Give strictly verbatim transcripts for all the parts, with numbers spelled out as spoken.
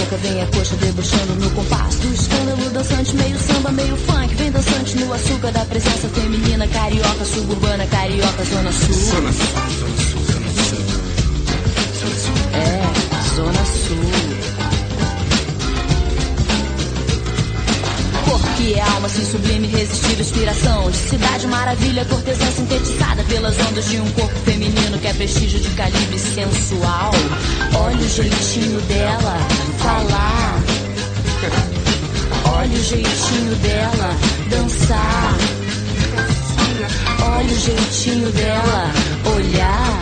carioca, vem a coxa debochando no compasso do escândalo dançante, meio samba, meio funk. Vem dançante no açúcar da presença feminina carioca, suburbana, carioca, zona sul. Zona sul, zona sul, zona sul. É, zona sul. Corpo que é alma, sem sublime, irresistível inspiração de cidade maravilha, cortesã sintetizada pelas ondas de um corpo feminino que é prestígio de calibre sensual. Olha o jeitinho dela falar, olha o jeitinho dela dançar, olha o jeitinho dela olhar,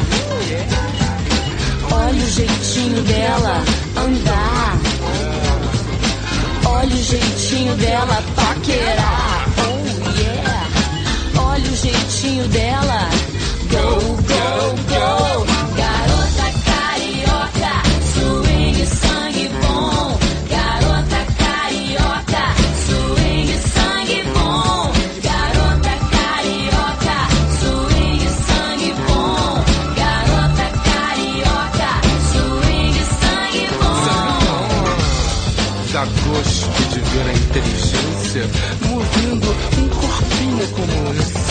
olha o jeitinho dela andar, olha o jeitinho dela paquerar. Oh yeah. Olha o jeitinho dela go, go, go. Garota carioca, swing, sangue bom. Garota carioca, swing, sangue bom. Garota carioca, swing, sangue bom. Garota carioca, swing, sangue bom. Dá gosto de ver a inteligência movendo um corpinho como esse.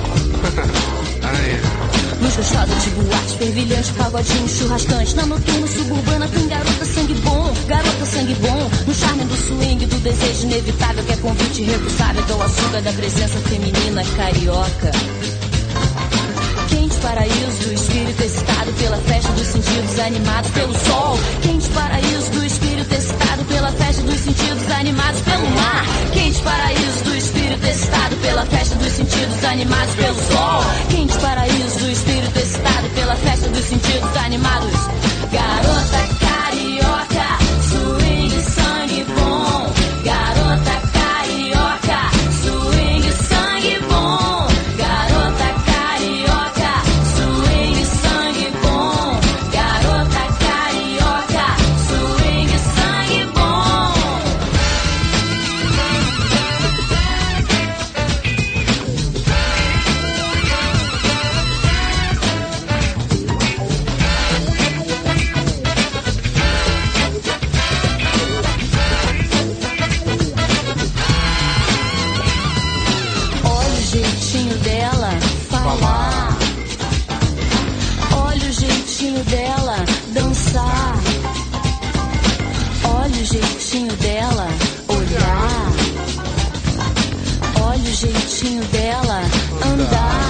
Luz gostosa de boate, fervilhante, pagodinho, churrascante. Na noturna suburbana tem garota sangue bom, garota sangue bom. No charme do swing, do desejo inevitável, que é convite irrecusável ao açúcar da presença feminina carioca. Quente paraíso do espírito excitado pela festa dos sentidos, animado pelo sol. Quente paraíso do espírito excitado pela festa dos sentidos, animados pelo mar. Quente paraíso do espírito excitado pela festa dos sentidos, animados pelo sol. Quente paraíso do espírito excitado pela festa dos sentidos, animados. Garota carioca, swing, sangue bom. Garota carioca, swing, sangue bom. Garota carioca, swing, sangue bom. Garota carioca, swing, sangue bom. Olha o jeitinho dela falar, olha o jeitinho dela dançar, olha o jeitinho dela olhar, olha o jeitinho dela andar.